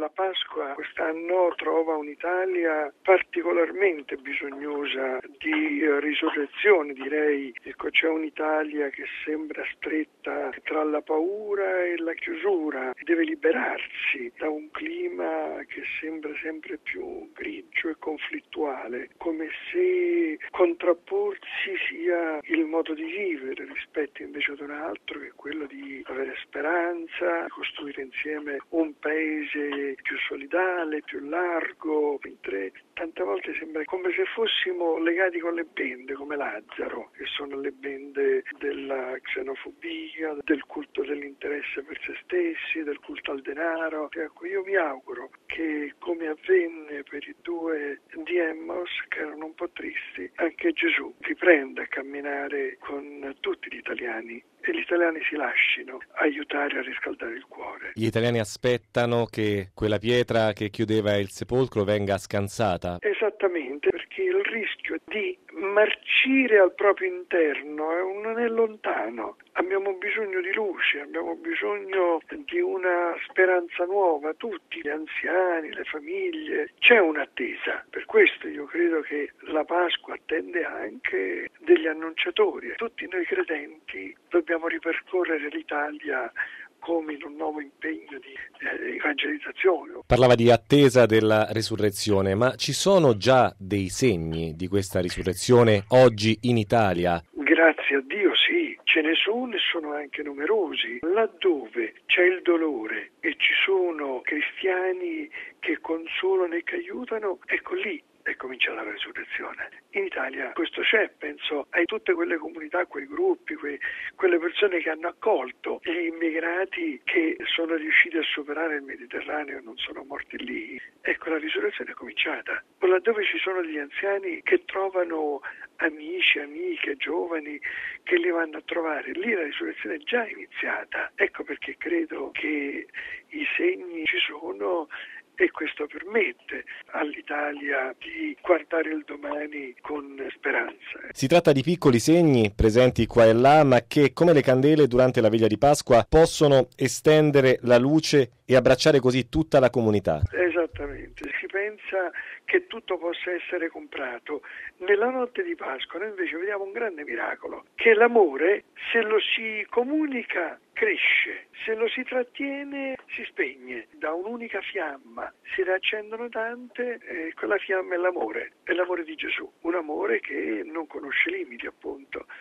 La Pasqua quest'anno trova un'Italia particolarmente bisognosa di risurrezione, direi. Ecco, c'è un'Italia che sembra stretta tra la paura e la chiusura, deve liberarsi da un clima che sembra sempre più grigio e conflittuale, come se contrapporsi sia il modo di vivere rispetto invece ad un altro che è quello di avere speranza, costruire insieme un paese più solidale, più largo, mentre tante volte sembra come se fossimo legati con le bende, come Lazzaro, che sono le bende della xenofobia, del culto dell'interesse per se stessi, del culto al denaro. Ecco, io mi auguro che, come avvenne per i due di Emmaus, che erano un po' tristi, anche Gesù riprenda a camminare con tutti gli italiani e gli italiani si lascino aiutare a riscaldare il cuore. Gli italiani aspettano che quella pietra che chiudeva il sepolcro venga scansata? Esattamente, perché il rischio di marcire al proprio interno non è lontano. Abbiamo bisogno di luce, abbiamo bisogno di una speranza nuova, tutti gli anziani, le famiglie, c'è un'attesa. Per questo io credo che la Pasqua attende anche degli annunciatori. Tutti noi credenti dobbiamo ripercorrere l'Italia come in un nuovo impegno di evangelizzazione. Parlava di attesa della risurrezione, ma ci sono già dei segni di questa risurrezione oggi in Italia? Grazie a Dio sì, ce ne sono e sono anche numerosi. Laddove c'è il dolore e ci sono cristiani che consolano e che aiutano, ecco lì è cominciata la risurrezione. In Italia questo c'è, penso a tutte quelle comunità, quei gruppi, quelle persone che hanno accolto gli immigrati che sono riusciti a superare il Mediterraneo e non sono morti lì. Ecco, la risurrezione è cominciata. O laddove ci sono degli anziani che trovano amici, amiche, giovani che li vanno a trovare, lì la risurrezione è già iniziata. Ecco perché credo che i segni ci sono e questo permette all'Italia di guardare il domani con speranza. Si tratta di piccoli segni presenti qua e là, ma che, come le candele durante la veglia di Pasqua, possono estendere la luce e abbracciare così tutta la comunità. Esattamente, si pensa che tutto possa essere comprato. Nella notte di Pasqua noi invece vediamo un grande miracolo, che l'amore, se lo si comunica, cresce, se lo si trattiene si spegne, da un'unica fiamma si riaccendono tante e quella fiamma è l'amore di Gesù, un amore che non conosce limiti appunto,